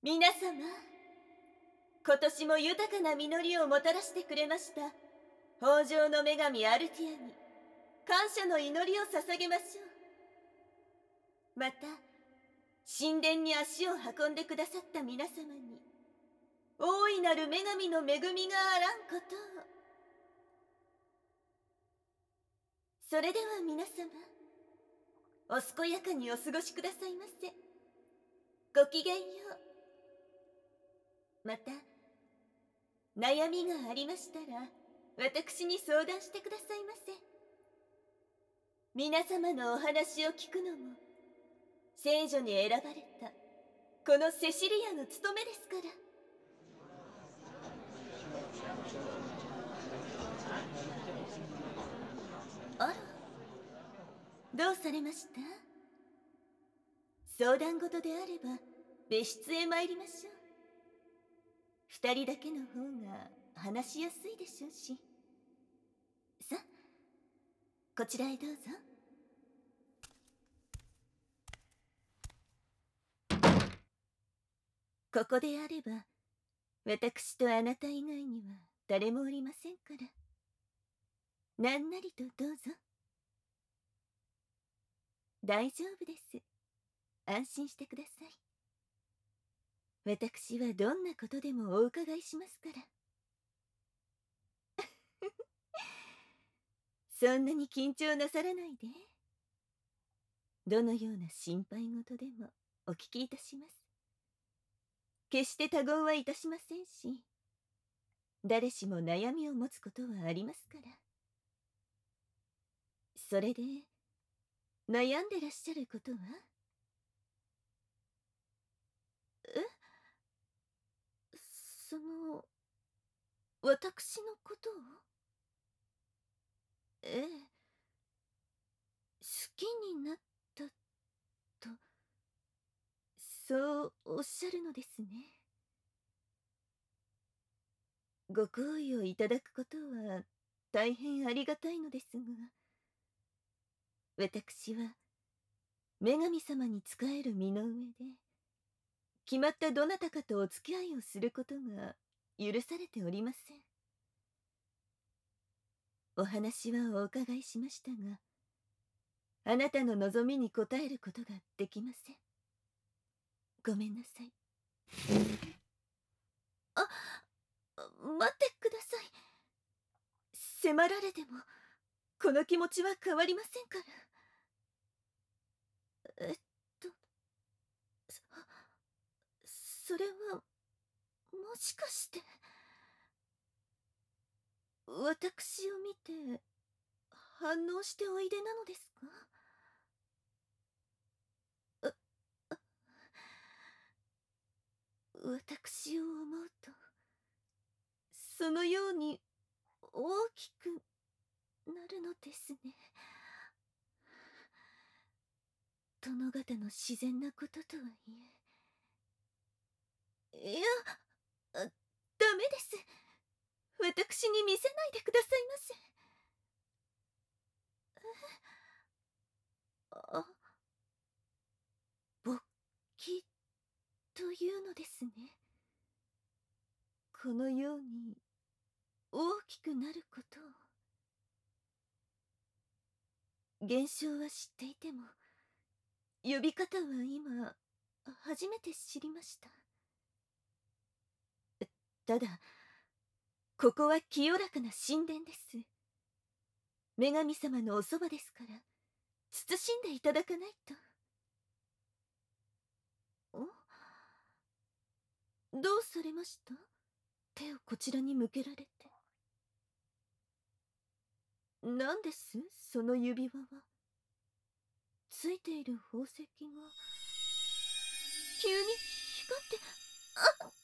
皆様、今年も豊かな実りをもたらしてくれました豊穣の女神アルティアに感謝の祈りを捧げましょう。また神殿に足を運んでくださった皆様に大いなる女神の恵みがあらんことを。それでは皆様、お健やかにお過ごしくださいませ。ごきげんよう。また悩みがありましたら私に相談してくださいませ。皆様のお話を聞くのも聖女に選ばれたこのセシリアの務めですから。あら、どうされました？相談事であれば別室へ参りましょう。二人だけの方が話しやすいでしょうし。さあ、こちらへどうぞ。ここであれば私とあなた以外には誰もおりませんから、なんなりとどうぞ。大丈夫です。安心してください。私はどんなことでもお伺いしますから。そんなに緊張なさらないで。どのような心配事でもお聞きいたします。決して他言はいたしませんし、誰しも悩みを持つことはありますから。それで悩んでらっしゃることは？え、その、私のことを？ええ、好きになったと、そうおっしゃるのですね。ご好意をいただくことは大変ありがたいのですが、私は女神様に仕える身の上で、決まったどなたかとお付き合いをすることが許されておりません。お話はお伺いしましたが、あなたの望みに応えることができません。ごめんなさい。あ、待ってください。迫られてもこの気持ちは変わりませんから。えっとそれはもしかして私を見て反応しておいでなのですか？私を思うとそのように大きくなるのですね。殿方の自然なこととはいえ。いや、ダメです。私に見せないでくださいませ。あ、勃起というのですね。このように大きくなることを。現象は知っていても呼び方は今初めて知りました。ただここは清らかな神殿です。女神様のおそばですから慎んでいただかないと。どうされました？手をこちらに向けられて。何ですその指輪は？ついている宝石が急に光って。あっ、